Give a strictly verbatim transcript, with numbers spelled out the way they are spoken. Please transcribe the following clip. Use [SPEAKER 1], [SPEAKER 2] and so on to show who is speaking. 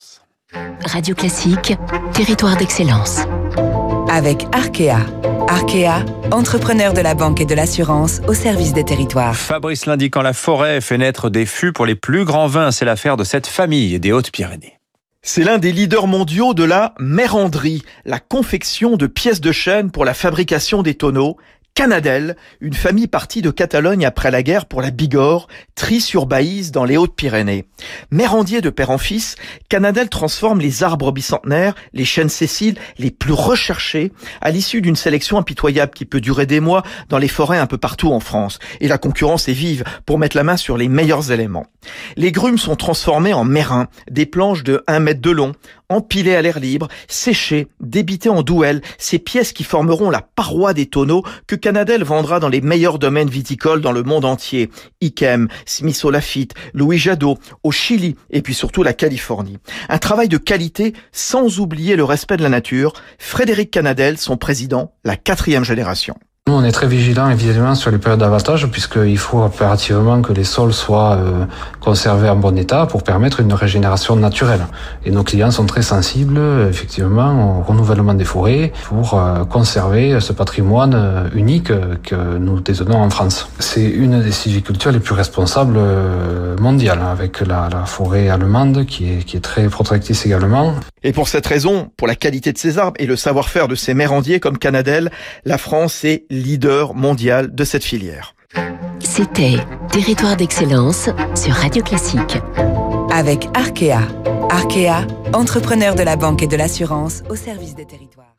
[SPEAKER 1] Radio Classique, territoire d'excellence.
[SPEAKER 2] Avec Arkea. Arkea, entrepreneur de la banque et de l'assurance au service des territoires.
[SPEAKER 3] Fabrice Lundy, quand la forêt fait naître des fûts pour les plus grands vins, c'est l'affaire de cette famille des Hautes-Pyrénées.
[SPEAKER 4] C'est l'un des leaders mondiaux de la méranderie, la confection de pièces de chêne pour la fabrication des tonneaux. Canadel, une famille partie de Catalogne après la guerre pour la Bigorre, Trie-sur-Baïse dans les Hautes-Pyrénées. Mérandier de père en fils, Canadel transforme les arbres bicentenaires, les chênes sessiles les plus recherchés, à l'issue d'une sélection impitoyable qui peut durer des mois dans les forêts un peu partout en France. Et la concurrence est vive pour mettre la main sur les meilleurs éléments. Les grumes sont transformées en mérins, des planches de un mètre de long, empilées à l'air libre, séchées, débitées en douelles, ces pièces qui formeront la paroi des tonneaux que Canadel vendra dans les meilleurs domaines viticoles dans le monde entier. Yquem, Smith-Lafitte, Louis Jadot, au Chili et puis surtout la Californie. Un travail de qualité sans oublier le respect de la nature. Frédéric Canadel, son président, la quatrième génération.
[SPEAKER 5] Nous, on est très vigilants évidemment sur les périodes d'abattage puisqu'il faut impérativement que les sols soient euh, conservés en bon état pour permettre une régénération naturelle. Et nos clients sont très sensibles effectivement au renouvellement des forêts pour euh, conserver ce patrimoine euh, unique euh, que nous détenons en France. C'est une des sylvicultures les plus responsables euh, mondiales avec la, la forêt allemande qui est, qui est très protectrice également.
[SPEAKER 4] Et pour cette raison, pour la qualité de ses arbres et le savoir-faire de ses mérandiers comme Canadel, la France est leader mondial de cette filière.
[SPEAKER 1] C'était Territoire d'excellence sur Radio Classique.
[SPEAKER 2] Avec Arkea. Arkea, entrepreneur de la banque et de l'assurance au service des territoires.